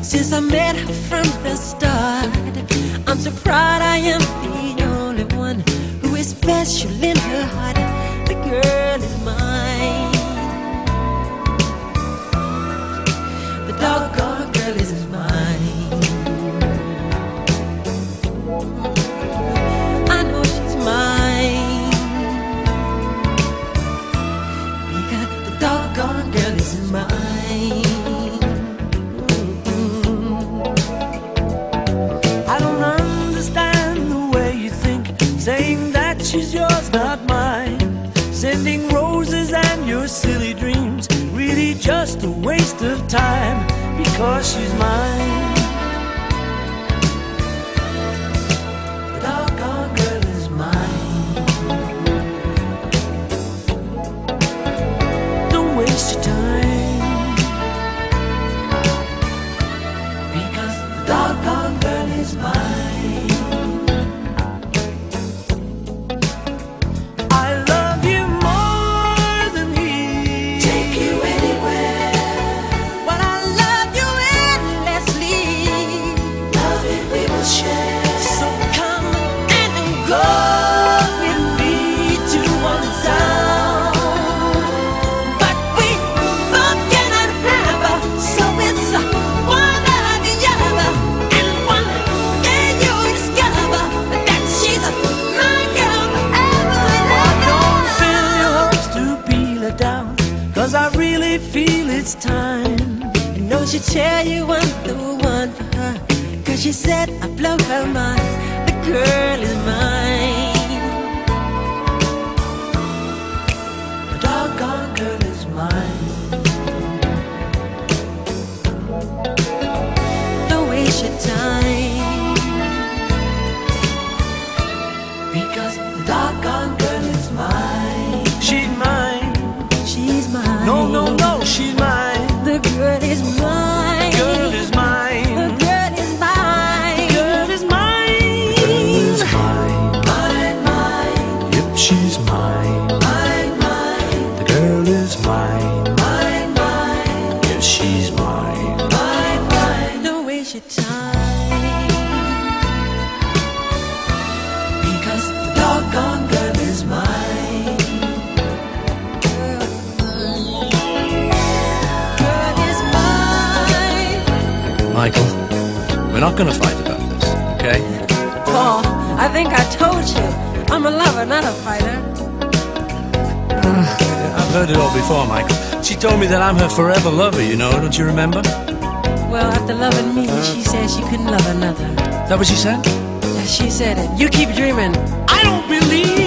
since I met her from the start. I'm so proud I am the only one who is special in her heart. The girl is mine. The doggone girl is mine. I know she's mine, because the doggone girl is mine. I don't understand the way you think, saying that she's yours, not mine. Sending roses and your silly dreams, really just a waste of time, because she's mine. The doggone girl is mine. Don't waste your time, because the doggone girl is mine. I love you more than he. Take you anywhere. But I love you endlessly. Love it we will share. So come and go with me to one town. But we both cannot have her, so it's one or the other. And one day you'll discover that she's my girl forever and Don't ever. fill your hopes to peel it down, 'cause I really feel it's time. And no, she tell you I'm the one for her, 'cause she said I blow her mind. The girl is mine. The doggone girl is mine. Don't waste your time, Because the doggone girl is mine. She's mine. she's mine. No, no, no, she's mine. The girl is mine. Girl is The mine. girl is mine. Girl is mine. Girl is mine. Mine, mine, Yep, she's mine. mine, mine, The girl is mine. mine, mine, Yes, she's mine. mine, mine. Don't waste your time, Because the doggone girl is mine. girl is mine. Michael, we're not going to fight about this, okay? Paul, I think I told you, I'm a lover, not a fighter. I've heard it all before, Michael. She told me that I'm her forever lover, you know, don't you remember? Well, after loving me, she said she couldn't love another. Is that what she said? Yeah, she said it. You keep dreaming. I don't believe